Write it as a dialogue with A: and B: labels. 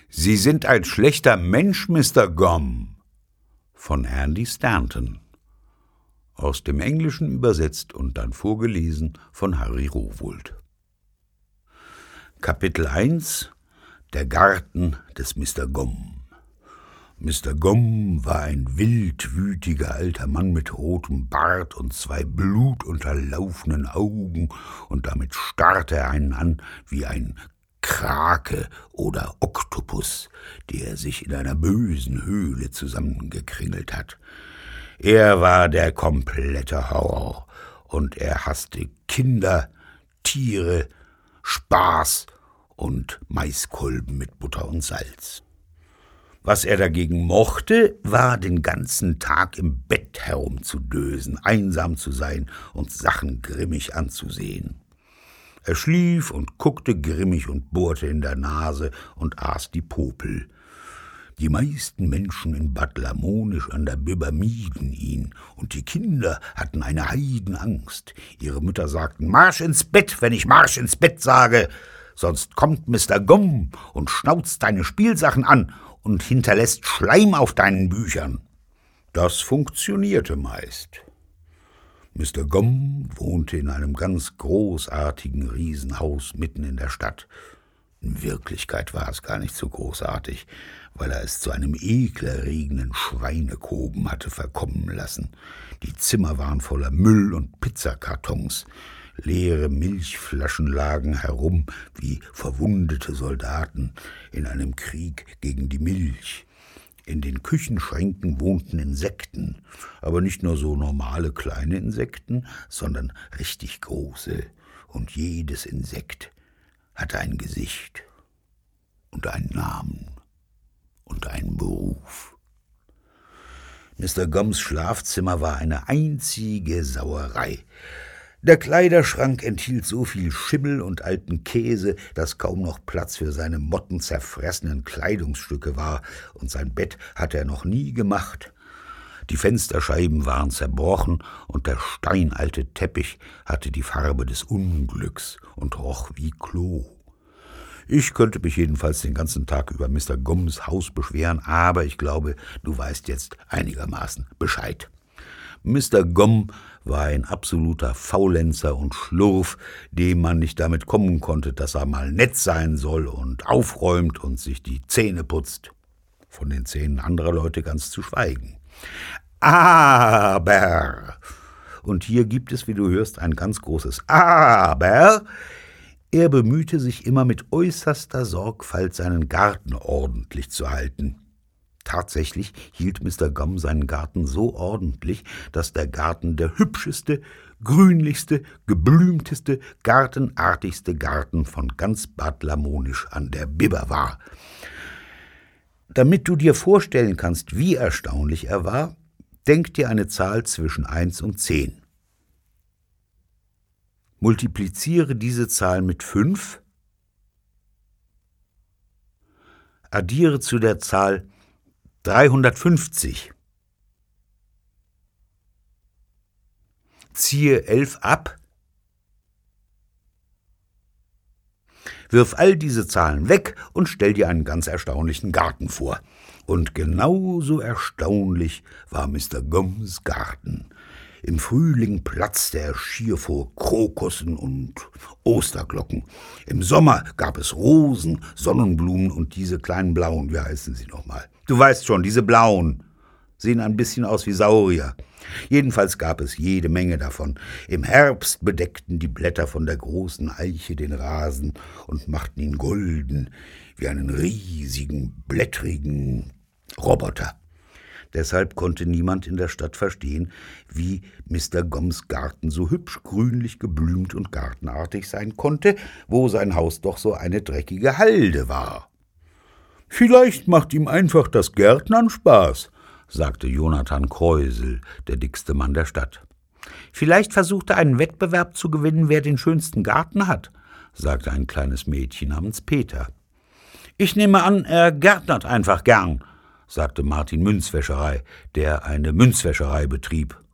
A: »Sie sind ein schlechter Mensch, Mr. Gum«, von Andy Stanton. Aus dem Englischen übersetzt und dann vorgelesen von Harry Rowohlt. Kapitel 1 – Der Garten des Mr. Gum. Mr. Gum war ein wildwütiger alter Mann mit rotem Bart und 2 blutunterlaufenen Augen, und damit starrte er einen an wie ein Krake oder Oktopus, der sich in einer bösen Höhle zusammengekringelt hat. Er war der komplette Horror, und er hasste Kinder, Tiere, Spaß und Maiskolben mit Butter und Salz. Was er dagegen mochte, war den ganzen Tag im Bett herumzudösen, einsam zu sein und Sachen grimmig anzusehen. Er schlief und guckte grimmig und bohrte in der Nase und aß die Popel. Die meisten Menschen in Bad Lamonisch an der Bibber mieden ihn, und die Kinder hatten eine Heidenangst. Ihre Mütter sagten: »Marsch ins Bett, wenn ich Marsch ins Bett sage, sonst kommt Mr. Gum und schnauzt deine Spielsachen an und hinterlässt Schleim auf deinen Büchern.« Das funktionierte meist. Mr. Gum wohnte in einem ganz großartigen Riesenhaus mitten in der Stadt. In Wirklichkeit war es gar nicht so großartig, weil er es zu einem ekelerregenden Schweinekoben hatte verkommen lassen. Die Zimmer waren voller Müll und Pizzakartons. Leere Milchflaschen lagen herum wie verwundete Soldaten in einem Krieg gegen die Milch. In den Küchenschränken wohnten Insekten, aber nicht nur so normale kleine Insekten, sondern richtig große. Und jedes Insekt hatte ein Gesicht und einen Namen und einen Beruf. Mr. Gums Schlafzimmer war eine einzige Sauerei. Der Kleiderschrank enthielt so viel Schimmel und alten Käse, dass kaum noch Platz für seine mottenzerfressenen Kleidungsstücke war, und sein Bett hatte er noch nie gemacht. Die Fensterscheiben waren zerbrochen, und der steinalte Teppich hatte die Farbe des Unglücks und roch wie Klo. Ich könnte mich jedenfalls den ganzen Tag über Mr. Gums Haus beschweren, aber ich glaube, du weißt jetzt einigermaßen Bescheid. Mr. Gum war ein absoluter Faulenzer und Schlurf, dem man nicht damit kommen konnte, dass er mal nett sein soll und aufräumt und sich die Zähne putzt. Von den Zähnen anderer Leute ganz zu schweigen. Aber, und hier gibt es, wie du hörst, ein ganz großes Aber, er bemühte sich immer mit äußerster Sorgfalt, seinen Garten ordentlich zu halten. Tatsächlich hielt Mr. Gum seinen Garten so ordentlich, dass der Garten der hübscheste, grünlichste, geblümteste, gartenartigste Garten von ganz Bad Lamonisch an der Bibber war. Damit du dir vorstellen kannst, wie erstaunlich er war, denk dir eine Zahl zwischen 1 und 10. Multipliziere diese Zahl mit 5, addiere zu der Zahl 350. Ziehe 11 ab, wirf all diese Zahlen weg und stell dir einen ganz erstaunlichen Garten vor. Und genauso erstaunlich war Mr. Gums Garten. Im Frühling platzte er schier vor Krokussen und Osterglocken. Im Sommer gab es Rosen, Sonnenblumen und diese kleinen blauen, wie heißen sie nochmal? Du weißt schon, diese blauen, sehen ein bisschen aus wie Saurier. Jedenfalls gab es jede Menge davon. Im Herbst bedeckten die Blätter von der großen Eiche den Rasen und machten ihn golden, wie einen riesigen, blättrigen Roboter. Deshalb konnte niemand in der Stadt verstehen, wie Mr. Gums Garten so hübsch, grünlich, geblümt und gartenartig sein konnte, wo sein Haus doch so eine dreckige Halde war. »Vielleicht macht ihm einfach das Gärtnern Spaß«, sagte Jonathan Kreusel, der dickste Mann der Stadt. »Vielleicht versucht er einen Wettbewerb zu gewinnen, wer den schönsten Garten hat«, sagte ein kleines Mädchen namens Peter. »Ich nehme an, er gärtnert einfach gern«, sagte Martin Münzwäscherei, der eine Münzwäscherei betrieb.